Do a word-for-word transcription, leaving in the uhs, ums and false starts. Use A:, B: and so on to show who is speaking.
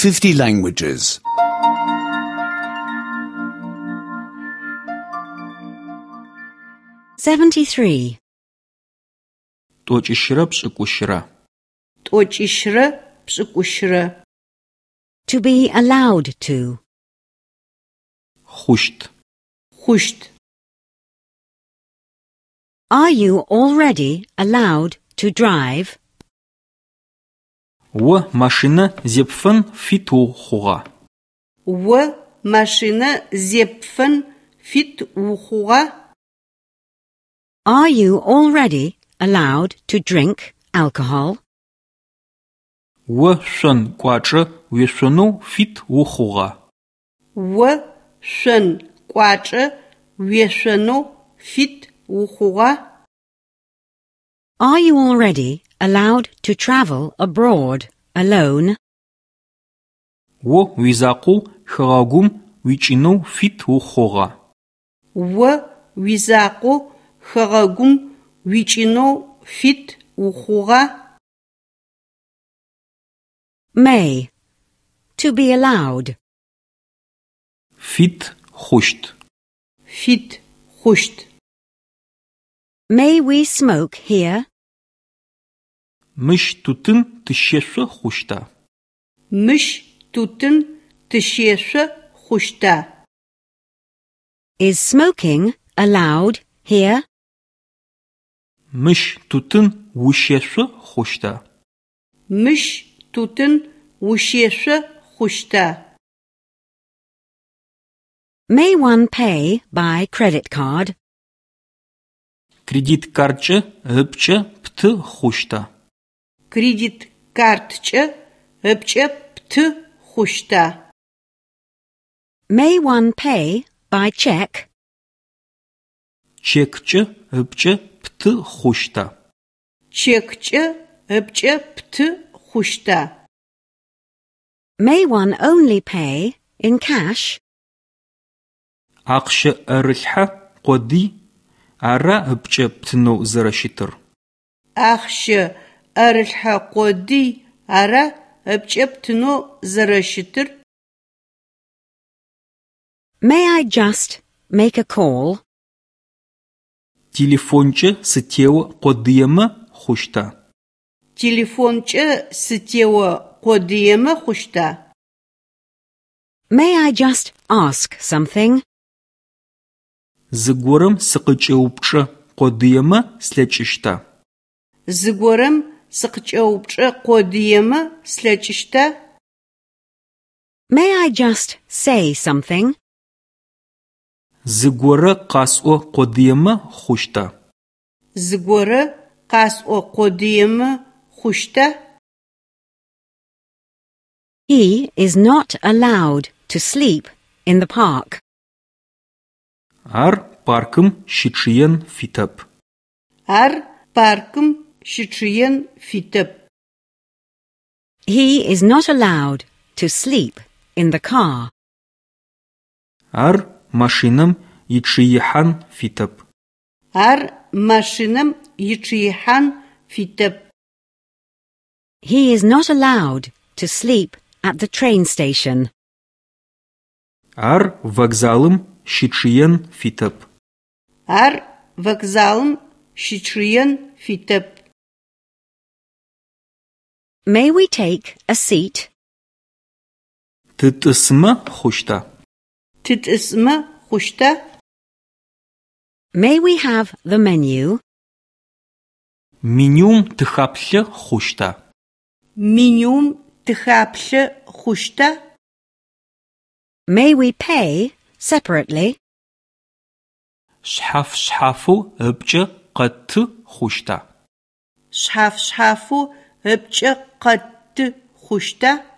A: fifty languages.
B: seventy-three.
C: Тӏокӏищырэ пшӏыкӏущырэ.
D: Тӏокӏищырэ пшӏыкӏущырэ.
B: To be allowed to.
C: Хъущт.
D: Хъущт.
B: Are you already allowed to drive?
C: О машинэ зепфэн фит ухъугъа?
D: О машинэ зепфэн фит ухъугъа?
B: Are you already allowed to drink alcohol?
C: О шъон кӏуачӏэ уешъонэу фит ухъугъа?
D: О шъон кӏуачӏэ уешъонэу фит ухъугъа?
B: Are you already allowed to travel abroad alone?
C: О уизакъоу хэгъэгум уикӏынэу фит ухъугъа?
D: О уизакъоу хэгъэгум уикӏынэу фит ухъугъа?
B: May. To be allowed.
C: Фит хъущт.
D: Фит хъущт.
B: May we smoke here?
C: Мыщ тутын тыщешъо хъущта?
D: Мыщ тутын тыщешъо хъущта?
B: Is smoking allowed here?
C: Мыщ тутын ущешъо хъущта?
D: Мыщ тутын ущешъо хъущта?
B: May one pay by credit card?
C: Кредит карткӏэ ыпкӏэ пты хъущта?
D: Кредит карткӏэ ыпкӏэ пты хъущта?
B: May one pay by check?
C: Чеккӏэ ыпкӏэ пты хъущта?
D: Чеккӏэ ыпкӏэ пты хъущта?
B: May one only pay in cash?
C: Ахъщэ ӏэрылъхьэ къоди ара ыпкӏэ птынэу зэрэщытыр.
D: Ахъщэ ӏэрылъхьэ къоди ара ыпкӏэ птынэу зэрэщытыр?
B: May I just make a call?
C: Телефонкӏэ сытео къодыемэ хъущта?
D: Телефонкӏэ сытео къодыемэ хъущта?
B: May I just ask something?
C: Зыгорэм сыкъыкӏэупчӏэ къодыемэ слъэкӏыщта?
D: Зыгорэм сыкъыкӏэупчӏэ къодыемэ слъэкӏыщта?
B: May I just say something?
C: Зыгорэ къасӏо къодыемэ хъущта?
D: Зыгорэ къасӏо къодыемэ хъущта?
B: He is not allowed to sleep in the park.
C: Ар паркым щычъыен фитэп.
D: Ар паркым щычъыен фитэп.
B: He is not allowed to sleep in the car.
C: Ар машинэм ичъыихьан фитэп.
D: Ар машинэм ичъыихьан фитэп.
B: He is not allowed to sleep at the train station.
C: Ар вокзалым щычъыен фитэп.
D: Ар вокзалым щычъыен фитэп.
B: May we take a seat?
C: Тытӏысмэ хъущта?
D: Тытӏысмэ хъущта?
B: May we have the menu?
C: Менюм тыхаплъэ хъущта?
D: Менюм тыхаплъэ хъущта?
B: May we pay separately?
C: Шъхьаф-шъхьафэу ыпкӏэ къэтты хъущта?
D: Шъхьаф-шъхьафэу ыпкӏэ къэтты хъущта?